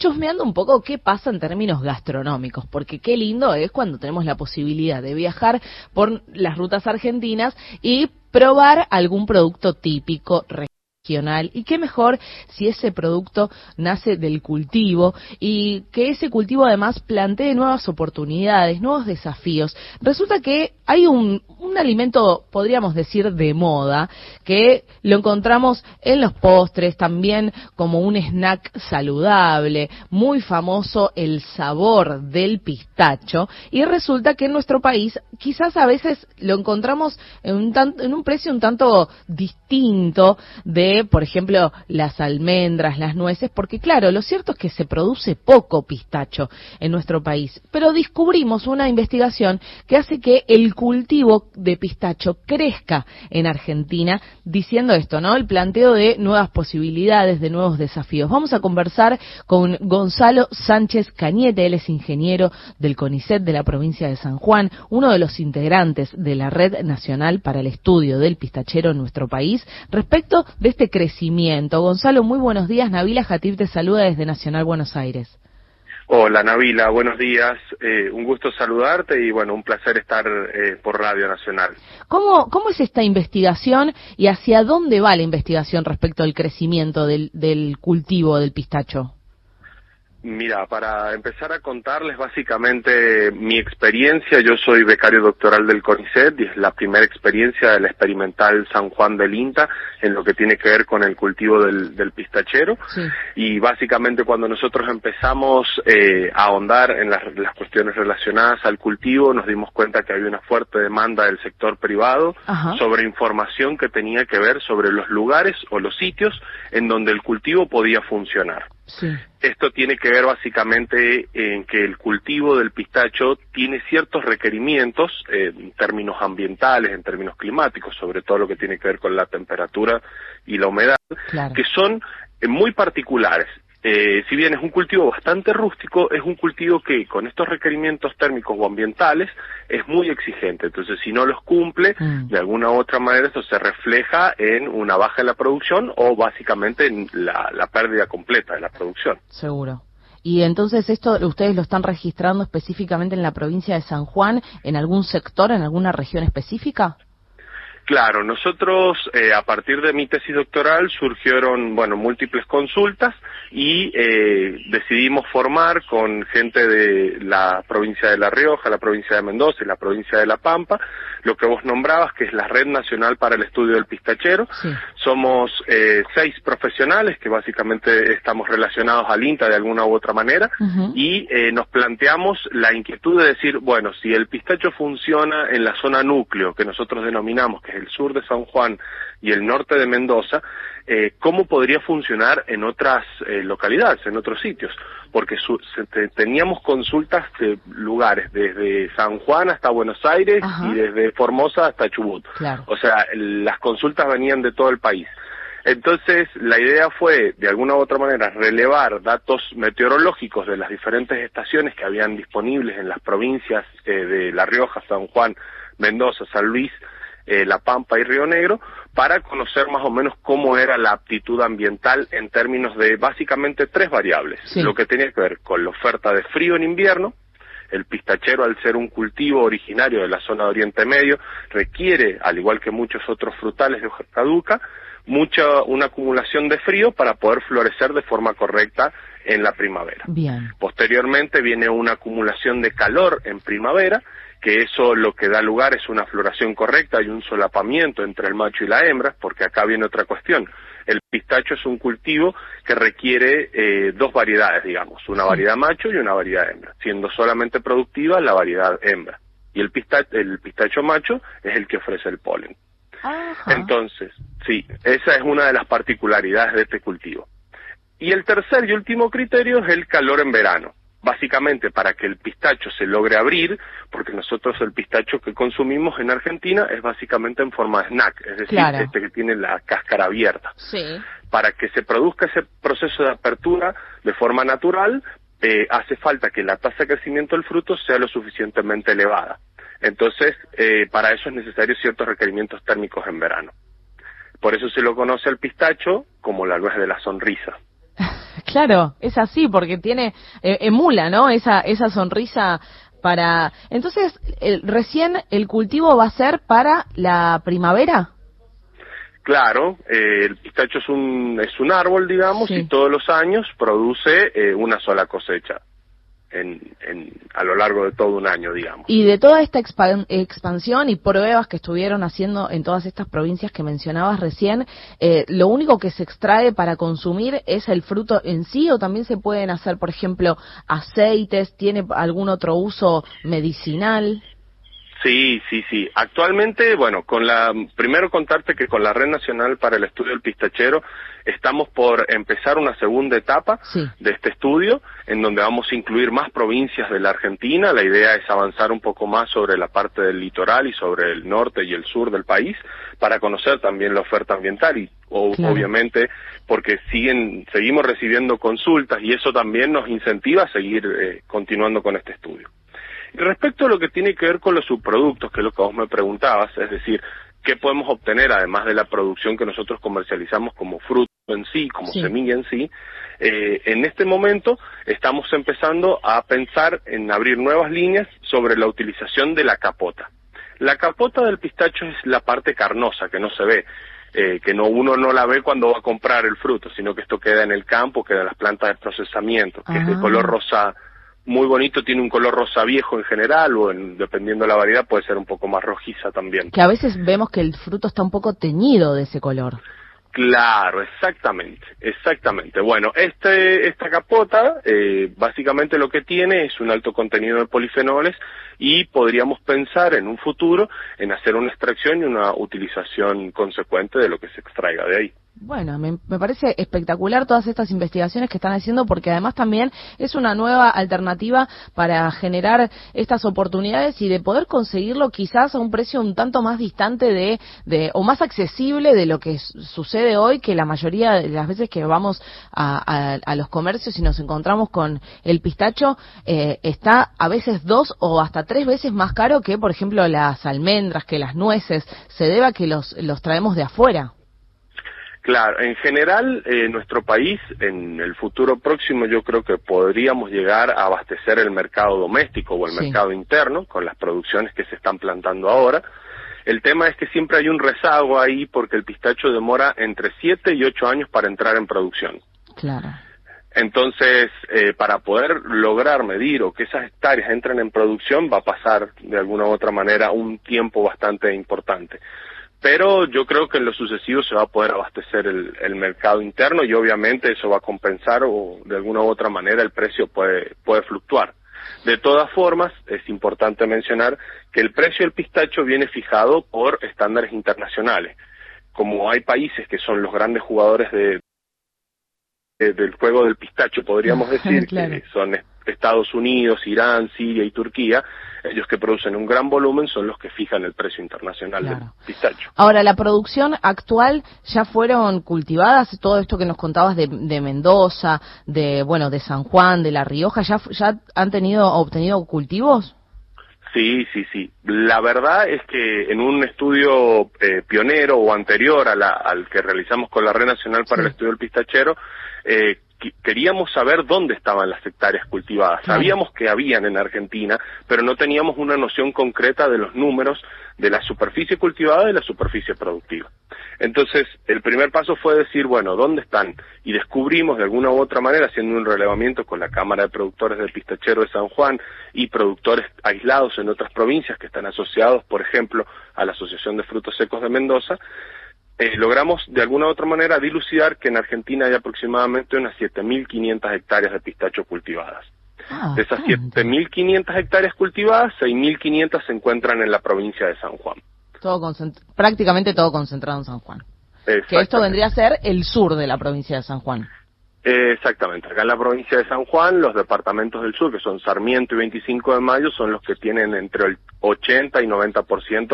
chusmeando un poco qué pasa en términos gastronómicos, porque qué lindo es cuando tenemos la posibilidad de viajar por las rutas argentinas y probar algún producto típico regional, y qué mejor si ese producto nace del cultivo y que ese cultivo además plantee nuevas oportunidades, nuevos desafíos. Resulta que hay un alimento, podríamos decir, de moda, que lo encontramos en los postres, también como un snack saludable, muy famoso el sabor del pistacho, y resulta que en nuestro país quizás a veces lo encontramos en un precio un tanto distinto de, por ejemplo, las almendras, las nueces, porque claro, lo cierto es que se produce poco pistacho en nuestro país, pero descubrimos una investigación que hace que el cultivo de pistacho crezca en Argentina, diciendo esto, ¿no? El planteo de nuevas posibilidades, de nuevos desafíos. Vamos a conversar con Gonzalo Sánchez Cañete, él es ingeniero del CONICET de la provincia de San Juan, uno de los integrantes de la Red Nacional para el Estudio del Pistachero en nuestro país, respecto de este crecimiento. Gonzalo, muy buenos días. Nabila Jatib te saluda desde Nacional Buenos Aires. Hola Nabila, buenos días. Un gusto saludarte y bueno, un placer estar por Radio Nacional. ¿Cómo es esta investigación y hacia dónde va la investigación respecto al crecimiento del cultivo del pistacho? Mira, para empezar a contarles básicamente mi experiencia, yo soy becario doctoral del CONICET y es la primera experiencia de la experimental San Juan del INTA en lo que tiene que ver con el cultivo del pistachero. Sí. Y básicamente cuando nosotros empezamos a ahondar en las cuestiones relacionadas al cultivo, nos dimos cuenta que había una fuerte demanda del sector privado sobre información que tenía que ver sobre los lugares o los sitios en donde el cultivo podía funcionar. Sí. Esto tiene que ver básicamente en que el cultivo del pistacho tiene ciertos requerimientos en términos ambientales, en términos climáticos, sobre todo lo que tiene que ver con la temperatura y la humedad, claro, que son muy particulares. Si bien es un cultivo bastante rústico, es un cultivo que con estos requerimientos térmicos o ambientales es muy exigente. Entonces, si no los cumple, de alguna u otra manera esto se refleja en una baja en la producción o básicamente en la pérdida completa de la producción. Seguro. Y entonces esto ustedes lo están registrando específicamente en la provincia de San Juan, ¿en algún sector, en alguna región específica? Claro, nosotros a partir de mi tesis doctoral surgieron, múltiples consultas y decidimos formar con gente de la provincia de La Rioja, la provincia de Mendoza y la provincia de La Pampa, lo que vos nombrabas, que es la Red Nacional para el Estudio del Pistachero. Sí. Somos 6 profesionales que básicamente estamos relacionados al INTA de alguna u otra manera y nos planteamos la inquietud de decir, bueno, si el pistacho funciona en la zona núcleo, que nosotros denominamos que es el sur de San Juan y el norte de Mendoza, ¿cómo podría funcionar en otras localidades, en otros sitios? Porque teníamos consultas de lugares desde San Juan hasta Buenos Aires y desde Formosa hasta Chubut. Claro. O sea, las consultas venían de todo el país. Entonces, la idea fue, de alguna u otra manera, relevar datos meteorológicos de las diferentes estaciones que habían disponibles en las provincias de La Rioja, San Juan, Mendoza, San Luis, La Pampa y Río Negro, para conocer más o menos cómo era la aptitud ambiental en términos de básicamente 3 variables. Sí. Lo que tenía que ver con la oferta de frío en invierno. El pistachero, al ser un cultivo originario de la zona de Oriente Medio, requiere, al igual que muchos otros frutales de hoja caduca, una acumulación de frío para poder florecer de forma correcta en la primavera. Bien. Posteriormente viene una acumulación de calor en primavera, que eso lo que da lugar es una floración correcta y un solapamiento entre el macho y la hembra, porque acá viene otra cuestión. El pistacho es un cultivo que requiere 2 variedades, digamos, una variedad macho y una variedad hembra, siendo solamente productiva la variedad hembra. Y el pistacho macho es el que ofrece el polen. Ajá. Entonces, sí, esa es una de las particularidades de este cultivo. Y el tercer y último criterio es el calor en verano. Básicamente para que el pistacho se logre abrir, porque nosotros el pistacho que consumimos en Argentina es básicamente en forma de snack, es decir, claro, que tiene la cáscara abierta. Sí. Para que se produzca ese proceso de apertura de forma natural, hace falta que la tasa de crecimiento del fruto sea lo suficientemente elevada. Entonces, para eso es necesario ciertos requerimientos térmicos en verano. Por eso se lo conoce al pistacho como la nuez de la sonrisa. Claro, es así, porque tiene, emula, ¿no? Esa sonrisa para... Entonces, recién el cultivo va a ser para la primavera. Claro, el pistacho es un árbol, digamos, Sí. y todos los años produce una sola cosecha a lo largo de todo un año, digamos. Y de toda esta expansión y pruebas que estuvieron haciendo en todas estas provincias que mencionabas recién, ¿lo único que se extrae para consumir es el fruto en sí o también se pueden hacer, por ejemplo, aceites? ¿Tiene algún otro uso medicinal? Sí, sí, sí. Actualmente, bueno, primero contarte que con la Red Nacional para el Estudio del Pistachero estamos por empezar una segunda etapa Sí. de este estudio, en donde vamos a incluir más provincias de la Argentina. La idea es avanzar un poco más sobre la parte del litoral y sobre el norte y el sur del país, para conocer también la oferta ambiental y Claro. obviamente porque seguimos recibiendo consultas y eso también nos incentiva a seguir continuando con este estudio. Y respecto a lo que tiene que ver con los subproductos, que es lo que vos me preguntabas, es decir, ¿qué podemos obtener además de la producción que nosotros comercializamos como fruto en sí, como semilla en sí? En este momento estamos empezando a pensar en abrir nuevas líneas sobre la utilización de la capota. La capota del pistacho es la parte carnosa que no se ve, que uno no la ve cuando va a comprar el fruto, sino que esto queda en el campo, queda en las plantas de procesamiento, que es de color rosa. Muy bonito, tiene un color rosa viejo en general o dependiendo de la variedad puede ser un poco más rojiza también. Que a veces vemos que el fruto está un poco teñido de ese color. Claro, exactamente. Bueno, esta capota básicamente lo que tiene es un alto contenido de polifenoles y podríamos pensar en un futuro en hacer una extracción y una utilización consecuente de lo que se extraiga de ahí. Bueno, me parece espectacular todas estas investigaciones que están haciendo porque además también es una nueva alternativa para generar estas oportunidades y de poder conseguirlo quizás a un precio un tanto más distante o más accesible de lo que sucede hoy, que la mayoría de las veces que vamos a los comercios y nos encontramos con el pistacho está a veces 2 o hasta 3 veces más caro que, por ejemplo, las almendras, que las nueces. Se debe a que los traemos de afuera. Claro, en general, nuestro país, en el futuro próximo, yo creo que podríamos llegar a abastecer el mercado doméstico o el mercado interno con las producciones que se están plantando ahora. El tema es que siempre hay un rezago ahí porque el pistacho demora entre 7 y 8 años para entrar en producción. Claro. Entonces, para poder lograr medir o que esas hectáreas entren en producción, va a pasar de alguna u otra manera un tiempo bastante importante. Pero yo creo que en lo sucesivo se va a poder abastecer el mercado interno y obviamente eso va a compensar o de alguna u otra manera el precio puede fluctuar. De todas formas, es importante mencionar que el precio del pistacho viene fijado por estándares internacionales. Como hay países que son los grandes jugadores del juego del pistacho, podríamos decir, claro, que son Estados Unidos, Irán, Siria y Turquía, ellos que producen un gran volumen son los que fijan el precio internacional del pistacho. Ahora, la producción actual, ¿ya fueron cultivadas? Todo esto que nos contabas de Mendoza, de San Juan, de La Rioja, ¿ya han obtenido cultivos? Sí. La verdad es que en un estudio pionero o anterior al que realizamos con la Red Nacional para el Estudio del Pistachero, queríamos saber dónde estaban las hectáreas cultivadas. Sabíamos que habían en Argentina, pero no teníamos una noción concreta de los números de la superficie cultivada y de la superficie productiva. Entonces, el primer paso fue decir, bueno, ¿dónde están? Y descubrimos de alguna u otra manera, haciendo un relevamiento con la Cámara de Productores del Pistachero de San Juan y productores aislados en otras provincias que están asociados, por ejemplo, a la Asociación de Frutos Secos de Mendoza, logramos de alguna u otra manera dilucidar que en Argentina hay aproximadamente unas 7.500 hectáreas de pistacho cultivadas. De esas 7.500 hectáreas cultivadas, 6.500 se encuentran en la provincia de San Juan. Prácticamente todo concentrado en San Juan. Que esto vendría a ser el sur de la provincia de San Juan. Exactamente. Acá en la provincia de San Juan, los departamentos del sur, que son Sarmiento y 25 de Mayo, son los que tienen entre el 80 y 90%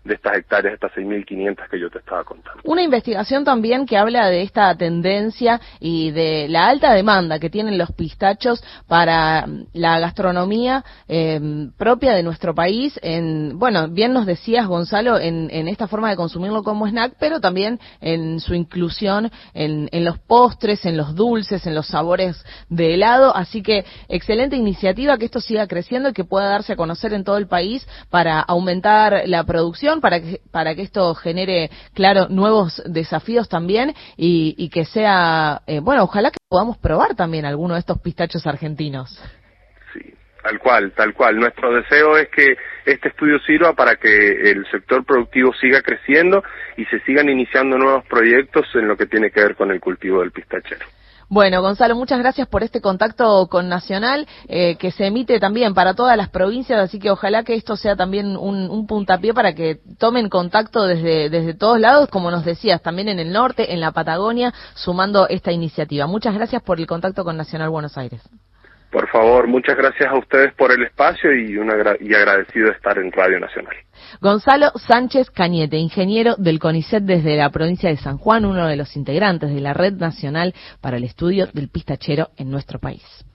estas hectáreas, estas 6.500 que yo te estaba contando. Una investigación también que habla de esta tendencia y de la alta demanda que tienen los pistachos para la gastronomía propia de nuestro país. Bueno, bien nos decías, Gonzalo, en esta forma de consumirlo como snack, pero también en su inclusión en los postres, en los dulces, en los sabores de helado. Así que excelente iniciativa, que esto siga creciendo y que pueda darse a conocer en todo el país para aumentar la producción, para que esto genere, claro, nuevos desafíos también y que sea, bueno, ojalá que podamos probar también alguno de estos pistachos argentinos. Sí, tal cual. Nuestro deseo es que este estudio sirva para que el sector productivo siga creciendo y se sigan iniciando nuevos proyectos en lo que tiene que ver con el cultivo del pistachero. Bueno, Gonzalo, muchas gracias por este contacto con Nacional, que se emite también para todas las provincias, así que ojalá que esto sea también un puntapié para que tomen contacto desde todos lados, como nos decías, también en el norte, en la Patagonia, sumando esta iniciativa. Muchas gracias por el contacto con Nacional Buenos Aires. Por favor, muchas gracias a ustedes por el espacio y agradecido de estar en Radio Nacional. Gonzalo Sánchez Cañete, ingeniero del CONICET desde la provincia de San Juan, uno de los integrantes de la Red Nacional para el Estudio del Pistachero en nuestro país.